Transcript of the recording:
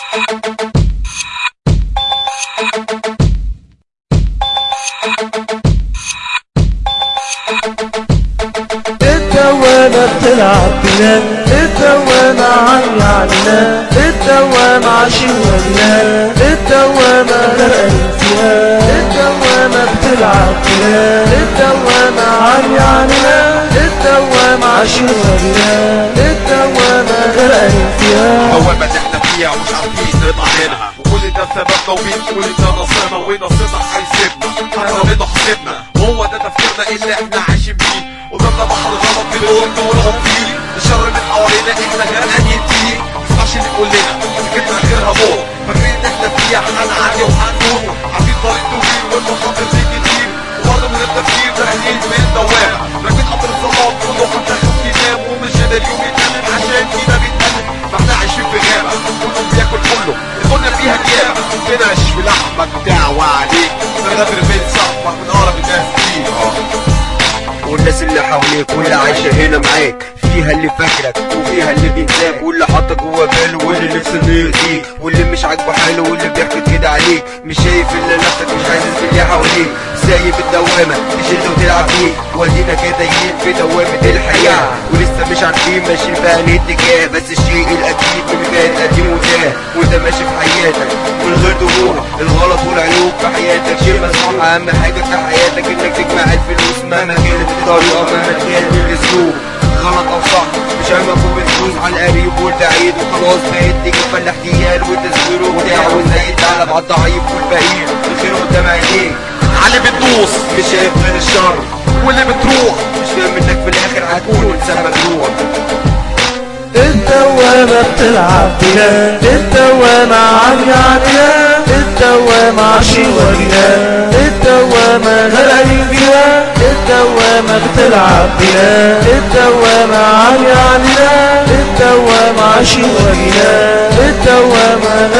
الدوامة بتلعب بنا، الدوامة عياننا، الدوامة عشوائنا، الدوامة غرقانين فيها، الدوامة بتلعب بنا، الدوامة عياننا، الدوامة عشوائنا، الدوامة غرقانين فيها. الدوامة اللي احنا فيها ومش عارفين نطلع منها، وكل ده بسببنا وبنقول ان ده نصيبنا ونصيبنا هيسيبنا، احنا ربنا حسبنا وهو ده تفكيرنا اللي احنا عايشين بيه، قدامنا بحر غلط بنقول ونقوم فيه، الشر اللي حوالينا احنا غرقانين فيه، مينفعش نقول لنا فكرتنا غيرها موت، فاكرين ان احنا فيها هنعدي وهنموت، عارفين طريق طويل والمخاطر فيه كتير، وبرضه من التفكير داخلين في الدوامة، راكبين قطر الظلام كله هتاخد ينام، ومش قادر اليوم يتقلب عشان كده بيتقلب، ما احنا عايشين في غابة كله بياكل كله، الدنيا فيها ديابة، تنعش في لحمك دعوة عليك، نغدر من صاحبك من أقرب الناس ليك. والناس اللي حواليك واللي عايشة هنا معاك، فيها اللي فاكرك وفيها اللي بينساك، واللي حاطك جوا باله واللي نفسه انه يرضيك، واللي مش عاجبه حاله واللي بيحقد كده عليك، مش شايف الا نفسك مش عايز اللي حواليك، سايب الدوامة تشد وتلعب بيك، وادينا كتايين في دوامة الحياة، ولسه مش عارفين ماشيين في انهي اتجاه، بس الشيء الاكيد من كان قديم وتاه، وانت ماشي في حياتك من غير دموع، الغلط والعيوب في حياتك شيء مسموح، اهم حاجة في حياتك انك تجمع الفلوس مهما كانت الطريقة مهما كان الاسلوب، غلط او صح مش همك وبتفوز على القريب والبعيد، وخلاص بقيت تجيب فلاح ديال وتسوير وبتاع، وازاي تتعلم على الضعيف والفقير، الخير قدام عينيك علي بتدوس مش شايف من الشر، واللي بتروح مش فاهم انك في الاخر هتكون انسان مجروح. الدوامة بتلعب بنا، الدوامة عياننا، الدوامة عشوائنا، الدوامة غرقانين فيها، الدوامة بتلعب بنا، الدوامة عياننا، الدوامة عشوائنا، الدوامة